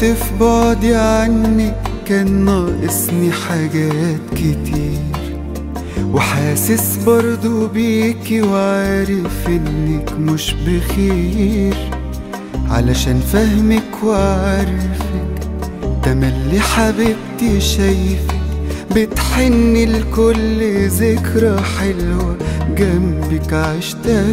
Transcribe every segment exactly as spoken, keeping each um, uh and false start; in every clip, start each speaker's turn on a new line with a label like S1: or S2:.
S1: تعبت في بعدي عنك، كان ناقصني حاجات كتير، وحاسس برضو بيكي وعارف انك مش بخير، علشان فهمك وعارفك تملي حبيبتي شايفك بتحني لكل ذكرى حلوة جنبك عشتها.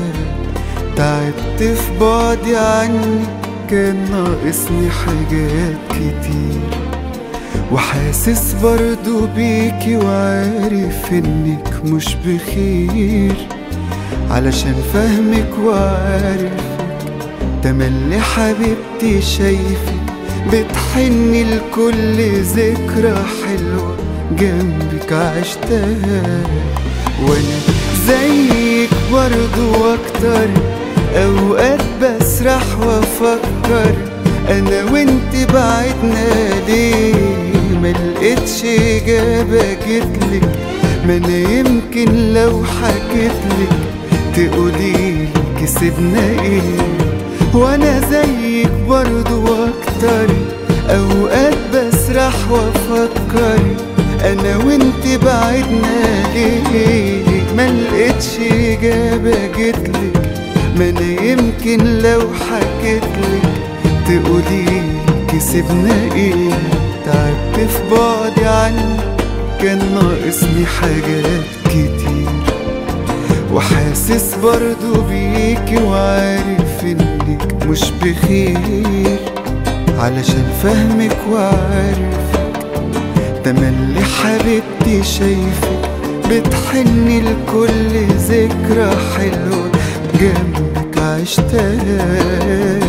S1: تعبت في بعدي عنك، كان ناقصني حاجات كتير، وحاسس برضو بيكي وعارف انك مش بخير، علشان فهمك وعارفك تملي حبيبتي شايفك بتحني لكل ذكرى حلوة جنبك عشتها. وانا زيك برضو واكتر، اوقات بسرح وافكر انا وانت بعدنا ليه، ملقتش اجابة جتلك، ما انا يمكن لو حكيتلك تقوليلي كسبنا ايه. وانا زيك برضو واكتر، اوقات بسرح وافكر انا وانت بعدنا ليه، ملقتش اجابة جتلك، ما انا يمكن لو حكيتلك تقوليلي كسبنا ايه. تعبت في بعدي عنك، كان ناقصني حاجات كتير، وحاسس برضو بيكي وعارف انك مش بخير، علشان فهمك وعارفك تملي حبيبتي شايفك بتحني لكل ذكرى حلوة جنبك عشتها.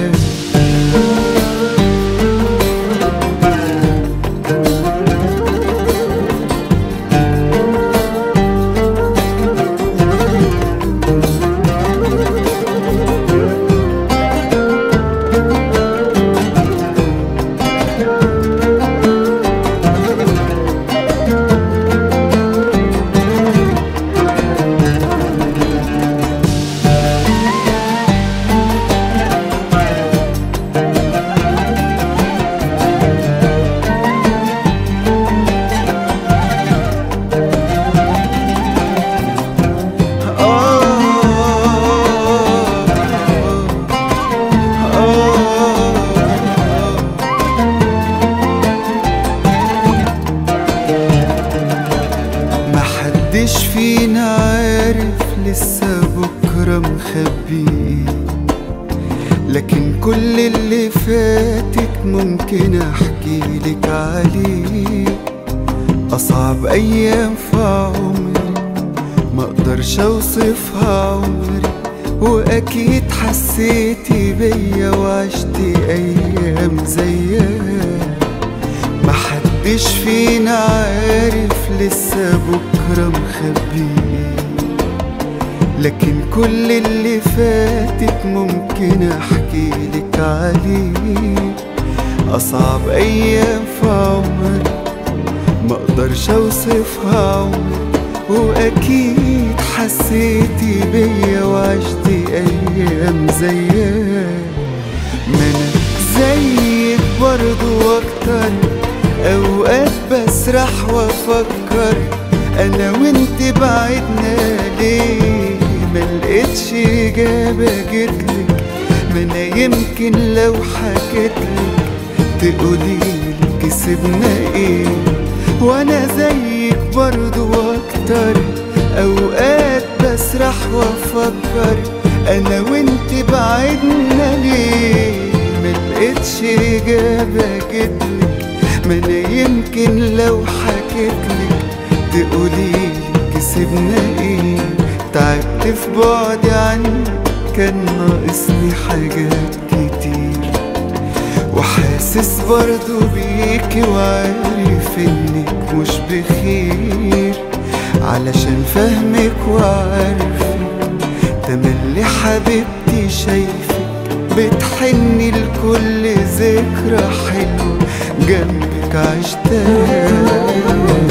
S1: محدش فينا عارف لسه بكرة مخبي، لكن كل اللي فاتك ممكن احكيلك عليه. اصعب ايام في عمري مقدرش اوصفها عمري، واكيد حسيتي بيا وعشتي ايام زيها. محدش فينا عارف لسه بكرة مخبي، لكن كل اللي فاتك ممكن احكيلك عليه. اصعب ايام في عمري مقدرش اوصفها عمري، واكيد حسيتي بيا وعشتي ايام زيها. ما انا زيك برضو واكتر، اوقات بسرح وافكر انا وانت بعدنا ليه، ملقتش اجابة جتلك، ما انا يمكن لو حكيتلك تقوليلي كسبنا ايه. وانا زيك برضو واكتر، اوقات بسرح وافكر انا وانت بعدنا ليه، ملقتش اجابة جتلك، ما انا يمكن لو حكيتلك تقوليلي كسبنا ايه. تعبت في بعدي عنك، كان ناقصني حاجات كتير، وحاسس برضو بيكي وعارف انك مش بخير، علشان فهمك وعارفك تملي حبيبتي شايفك بتحني لكل ذكرى حلوة جنبك عشتها.